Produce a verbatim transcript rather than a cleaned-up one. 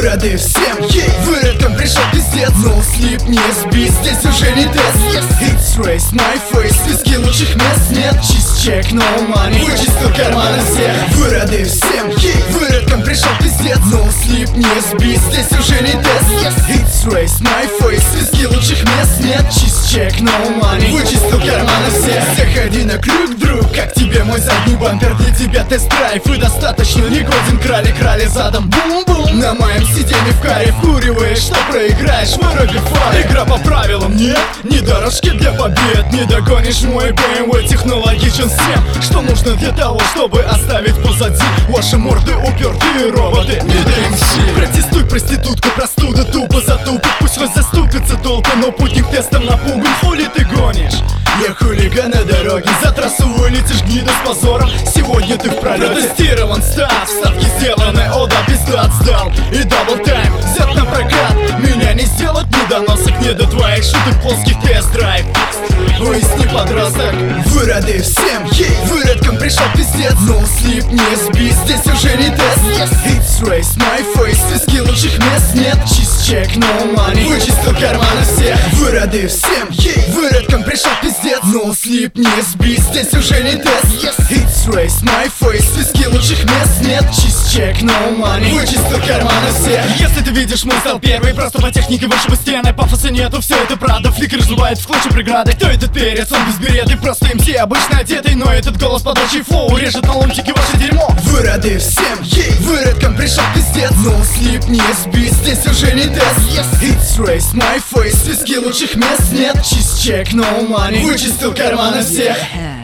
Вырады всем, ей, выродкам пришел пиздец. No sleep, не спи, здесь уже не тест. Yes. It's race, my face, списки лучших мест нет. Чист чек, no money, вычистил карманы все. Вырады всем, ей, выродкам пришел пиздец. No sleep, не спи, здесь уже не тест. Yes. It's race, my face, списки лучших мест нет. Чист чек, no money, вычистил карманы все. Заходи на крюк, друг, как тебе мой задний бампер? Для тебя тест-драйв и достаточно негоден. Крали, крали задом, бум-бум. На моем сиденье в каре вкуриваешь, что проиграешь, выруби фары. Игра по правилам, нет, не дорожки для побед. Не догонишь мой бэ эм вэ, технологичен всем, что нужно для того, чтобы оставить позади ваши морды упертые роботы. Не ДМС. Протестуй, проститутка, простуда, тупо затупит. Пусть вас заступится толпа, но путник тестом напуган. Хули ты гонишь? Я хулиган на дороге, за трассу вылетишь, гнида с позором. Сегодня ты в пролете. Протестирован став, ставки сделаны, о да, пизду отсдал. И дабл тайм взят на прокат. Меня не сделать, не доносок, не до твоих шуток плоских тест-драйв. Выясни, подросток. Вырады всем, ей, выродкам пришел пиздец. No sleep, не спи, здесь уже не тест. Yes. It's race, my face, списки лучших мест нет. Чист чек, no money, вычистил карманы все. Вырады всем, ей, выродкам пришел пиздец. No sleep, не спи, здесь уже не тест. Yes. It's race, my face, списки лучших мест нет. Чист чек, no money, вычистил карманы все. Если ты видишь, мой стал первый, просто по технике выше по стены. Пафоса нету, все это правда, фликер разрубает в клочья преграды. Кто этот перец? Он без береты, просто эм си, обычно одетый. Но этот голос подачей флоу режет на ломтики ваше дерьмо. Вырады всем, ей, выродкам пришел пиздец. No sleep, не спи, здесь уже не тест. Yes. It's race, my face, списки лучших мест нет. Чист чек, no money, вычистил карманы всех.